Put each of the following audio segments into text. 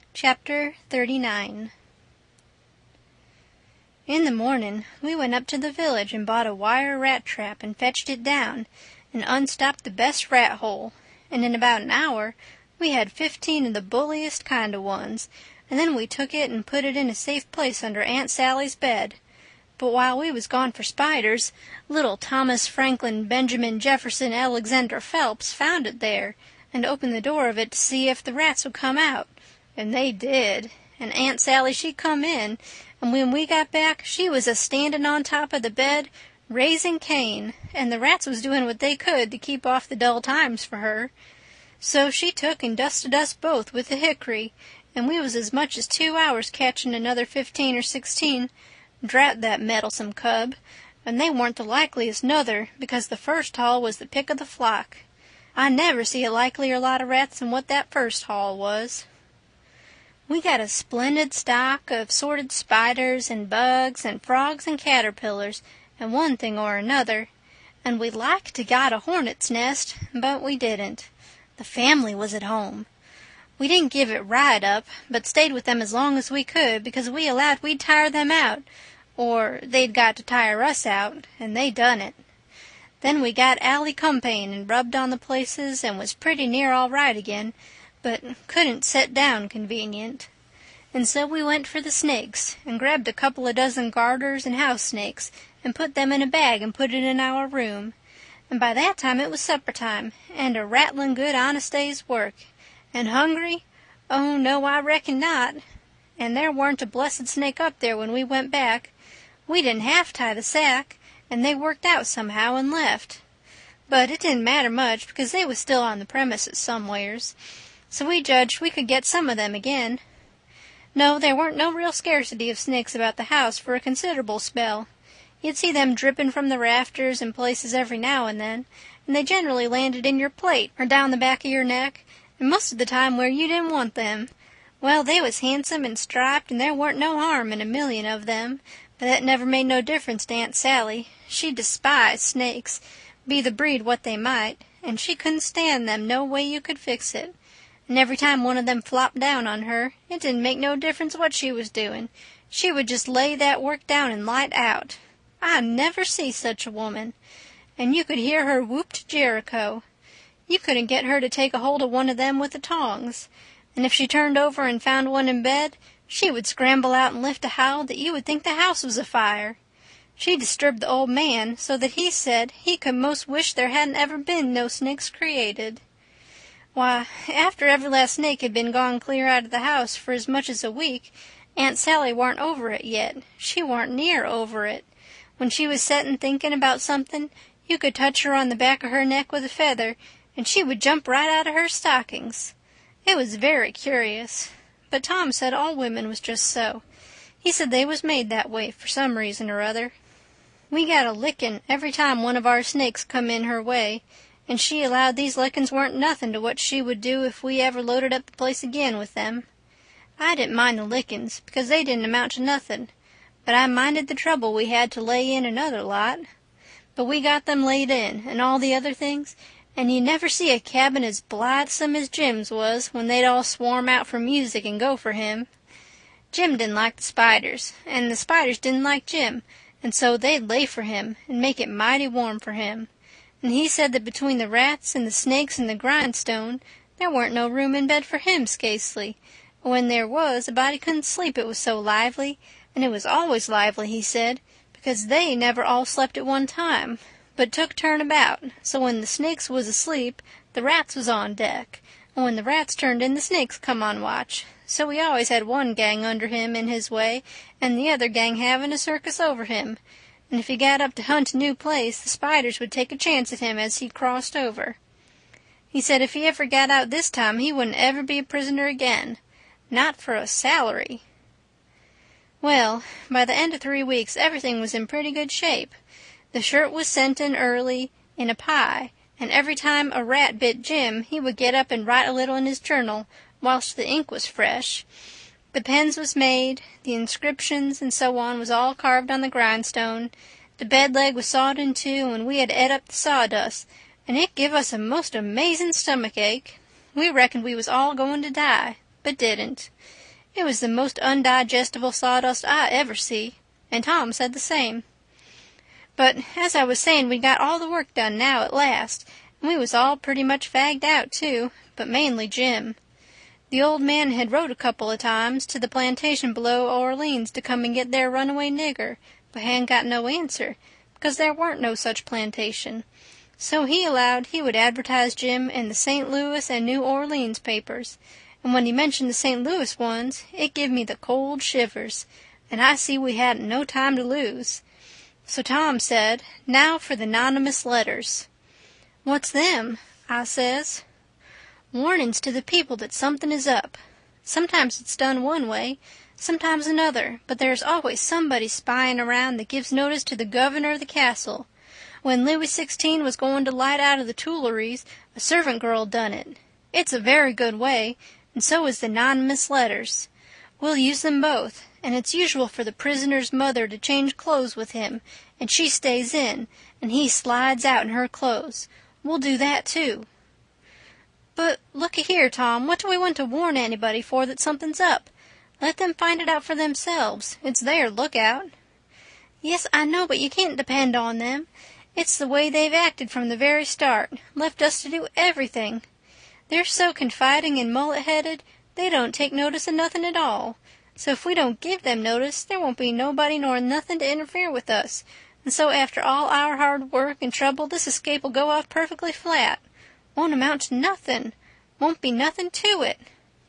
Chapter 39. In the morning we went up to the village and bought a wire rat trap and fetched it down and unstopped the best rat hole, and in about an hour we had 15 of the bulliest kind of ones, and then we took it and put it in a safe place under Aunt Sally's bed. But while we was gone for spiders, little Thomas Franklin Benjamin Jefferson Alexander Phelps found it there and opened the door of it to see if the rats would come out. And they did, and Aunt Sally she come in, and when we got back she was a-standing on top of the bed, raising Cain, and the rats was doing what they could to keep off the dull times for her. So she took and dusted us both with the hickory, and we was as much as 2 hours catching another 15 or 16, drat that meddlesome cub, and they weren't the likeliest nother, because the first haul was the pick of the flock. I never see a likelier lot of rats than what that first haul was. We got a splendid stock of sorted spiders and bugs and frogs and caterpillars and one thing or another, and we like to got a hornet's nest, but we didn't. The family was at home. We didn't give it right up, but stayed with them as long as we could, because we allowed we'd tire them out, or they'd got to tire us out, and they done it. Then we got Allie Cumpain and rubbed on the places and was pretty near all right again, but couldn't set down convenient. And so we went for the snakes, and grabbed a couple of dozen garters and house snakes, and put them in a bag and put it in our room. And by that time it was supper time, and a rattling good honest day's work. And hungry? Oh, no, I reckon not. And there weren't a blessed snake up there when we went back. We didn't half tie the sack, and they worked out somehow and left. But it didn't matter much, because they was still on the premises somewheres. So we judged we could get some of them again. No, there weren't no real scarcity of snakes about the house for a considerable spell. You'd see them dripping from the rafters and places every now and then, and they generally landed in your plate or down the back of your neck, and most of the time where you didn't want them. Well, they was handsome and striped, and there weren't no harm in a million of them, but that never made no difference to Aunt Sally. She despised snakes, be the breed what they might, and she couldn't stand them no way you could fix it. And every time one of them flopped down on her, it didn't make no difference what she was doing. She would just lay that work down and light out. I never see such a woman. And you could hear her whoop to Jericho. You couldn't get her to take a hold of one of them with the tongs. And if she turned over and found one in bed, she would scramble out and lift a howl that you would think the house was afire. She disturbed the old man so that he said he could most wish there hadn't ever been no snakes created. Why, after every last snake had been gone clear out of the house for as much as a week, Aunt Sally warn't over it yet. She warn't near over it. When she was settin' thinking about something, you could touch her on the back of her neck with a feather, and she would jump right out of her stockings. It was very curious. But Tom said all women was just so. He said they was made that way for some reason or other. We got a lickin' every time one of our snakes come in her way, and she allowed these lickings weren't nothing to what she would do if we ever loaded up the place again with them. I didn't mind the lickings, because they didn't amount to nothing, but I minded the trouble we had to lay in another lot. But we got them laid in, and all the other things, and you never see a cabin as blithesome as Jim's was when they'd all swarm out for music and go for him. Jim didn't like the spiders, and the spiders didn't like Jim, and so they'd lay for him and make it mighty warm for him. And he said that between the rats and the snakes and the grindstone, there weren't no room in bed for him scasely. And when there was, a body couldn't sleep, it was so lively, and it was always lively, he said, because they never all slept at one time, but took turn about. So when the snakes was asleep, the rats was on deck, and when the rats turned in, the snakes come on watch. So he always had one gang under him in his way, and the other gang having a circus over him. And if he got up to hunt a new place, the spiders would take a chance at him as he crossed over. He said if he ever got out this time, he wouldn't ever be a prisoner again. Not for a salary. Well, by the end of 3 weeks, everything was in pretty good shape. The shirt was sent in early, in a pie, and every time a rat bit Jim, he would get up and write a little in his journal, whilst the ink was fresh. The pens was made, the inscriptions and so on was all carved on the grindstone, the bed leg was sawed in two, and we had et up the sawdust, and it give us a most amazin' stomach ache. We reckoned we was all going to die, but didn't. It was the most undigestible sawdust I ever see, and Tom said the same. But, as I was saying, we got all the work done now at last, and we was all pretty much fagged out, too, but mainly Jim. The old man had wrote a couple of times to the plantation below Orleans to come and get their runaway nigger, but hadn't got no answer, because there weren't no such plantation. So he allowed he would advertise Jim in the St. Louis and New Orleans papers, and when he mentioned the St. Louis ones, it give me the cold shivers, and I see we hadn't no time to lose. So Tom said, now for the anonymous letters. What's them? I says. Warnings to the people that something is up. Sometimes it's done one way, sometimes another, but there's always somebody spying around that gives notice to the governor of the castle. When Louis XVI was going to light out of the Tuileries, a servant girl done it. It's a very good way, and so is the anonymous letters. We'll use them both, and it's usual for the prisoner's mother to change clothes with him, and she stays in, and he slides out in her clothes. We'll do that, too. But looky here, Tom, what do we want to warn anybody for that something's up? Let them find it out for themselves. It's their lookout. Yes, I know, but you can't depend on them. It's the way they've acted from the very start, left us to do everything. They're so confiding and mullet-headed, they don't take notice of nothing at all. So if we don't give them notice, there won't be nobody nor nothing to interfere with us, and so after all our hard work and trouble, this escape'll go off perfectly flat. Won't amount to nothing. Won't be nothing to it.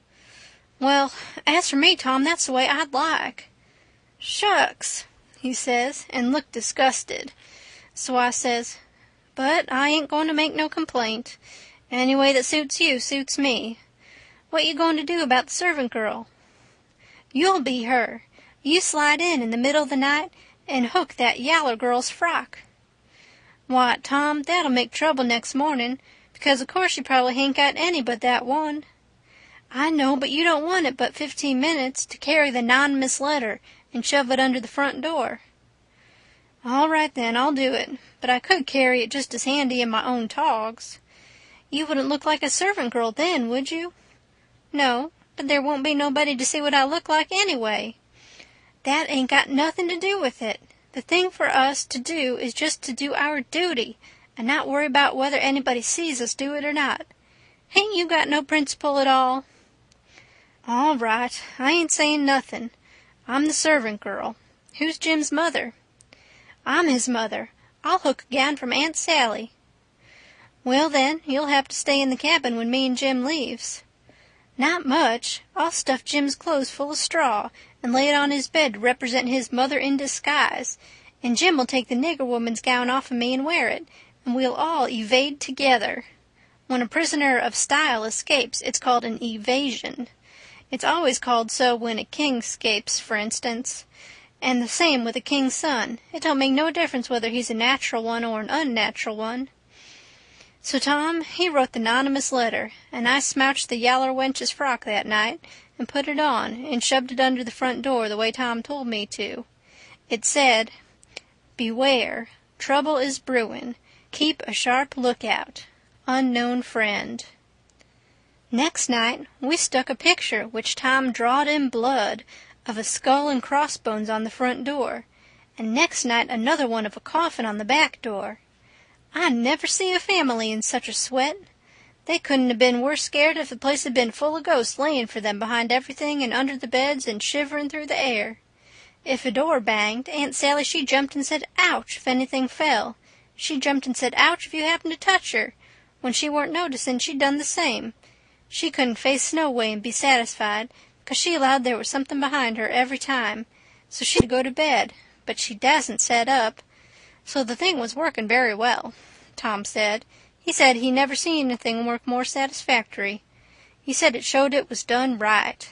Well, as for me, Tom, that's the way I'd like. Shucks, he says, and looked disgusted. So I says, but I ain't going to make no complaint. Any way that suits you suits me. What you going to do about the servant girl? You'll be her. You slide in the middle of the night and hook that yaller girl's frock. Why, Tom, that'll make trouble next morning, because of course you probably hain't got any but that one. I know, but you don't want it but 15 minutes to carry the anonymous letter and shove it under the front door. All right, then, I'll do it, but I could carry it just as handy in my own togs. You wouldn't look like a servant girl then, would you? No, but there won't be nobody to see what I look like anyway. That ain't got nothing to do with it. The thing for us to do is just to do our duty, and not worry about whether anybody sees us do it or not. Hain't you got no principle at all? All right, I ain't saying nothing. I'm the servant girl. Who's Jim's mother? I'm his mother. I'll hook a gown from Aunt Sally. Well, then, you'll have to stay in the cabin when me and Jim leaves. Not much. I'll stuff Jim's clothes full of straw and lay it on his bed to represent his mother in disguise, and Jim will take the nigger woman's gown off of me and wear it, and we'll all evade together. When a prisoner of style escapes, it's called an evasion. It's always called so when a king escapes, for instance. And the same with a king's son. It don't make no difference whether he's a natural one or an unnatural one. So Tom, he wrote the anonymous letter, and I smouched the yaller wench's frock that night, and put it on, and shoved it under the front door the way Tom told me to. It said, "Beware. Trouble is brewin'. Keep a sharp lookout. Unknown friend." Next night we stuck a picture, which Tom drawed in blood, of a skull and crossbones on the front door, and next night another one of a coffin on the back door. I never see a family in such a sweat. They couldn't have been worse scared if the place had been full of ghosts laying for them behind everything and under the beds and shivering through the air. If a door banged, Aunt Sally, she jumped and said, "Ouch," if anything fell. She jumped and said, "Ouch," if you happened to touch her. When she weren't noticing, she done the same. She couldn't face snow way and be satisfied, 'cause she allowed there was something behind her every time, so she'd go to bed, but she dasn't set up. So the thing was working very well, Tom said. He said he never seen anything work more satisfactory. He said it showed it was done right.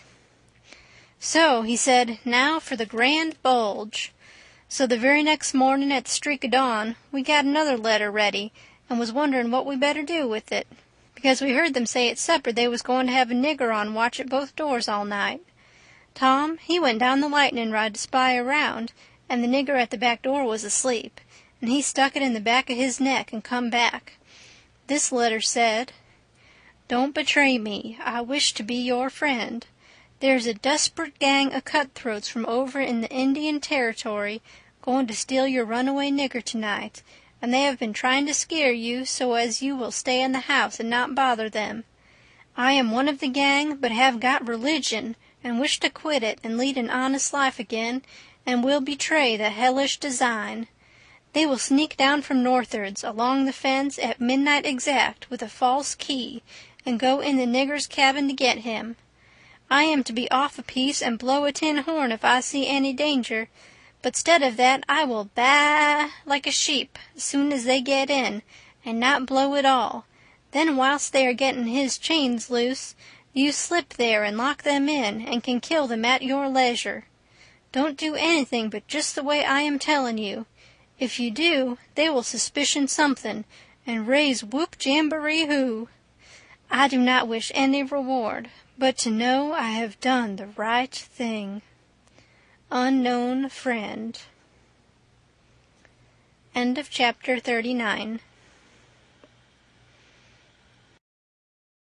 So, he said, now for the grand bulge. So the very next morning at the streak of dawn, we got another letter ready, and was wondering what we better do with it, because we heard them say at supper they was going to have a nigger on watch at both doors all night. Tom, he went down the lightning rod to spy around, and the nigger at the back door was asleep, and he stuck it in the back of his neck and come back. This letter said, "Don't betray me. I wish to be your friend. There's a desperate gang of cutthroats from over in the Indian Territory going to steal your runaway nigger tonight, and they have been trying to scare you so as you will stay in the house and not bother them. I am one of the gang, but have got religion, and wish to quit it and lead an honest life again, and will betray the hellish design. They will sneak down from northards along the fence at midnight exact with a false key, and go in the nigger's cabin to get him. I am to be off a piece and blow a tin horn if I see any danger, but 'stead of that I will baa like a sheep as soon as they get in, and not blow at all. Then whilst they are getting his chains loose, you slip there and lock them in, and can kill them at your leisure. Don't do anything but just the way I am telling you. If you do, they will suspicion something, and raise whoop jamboree hoo. I do not wish any reward, but to know I have done the right thing. Unknown Friend. End of chapter 39.